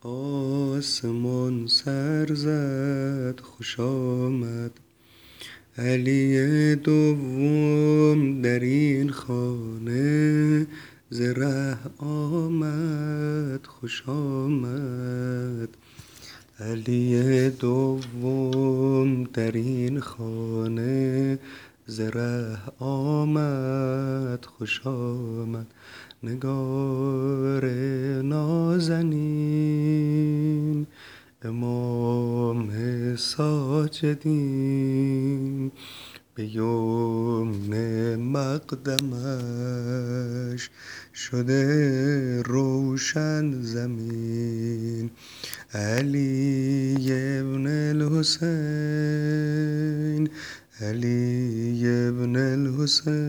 آسمان سر زد خوش آمد، علی دوم در این خانه ز ره آمد خوش آمد. علی دوم در این خانه ز ره آمد خوش آمد. نگار نازنین امام ساجدین، به یمن مقدمش شده روشن زمین. علی ابن الحسین، علی ابن الحسین.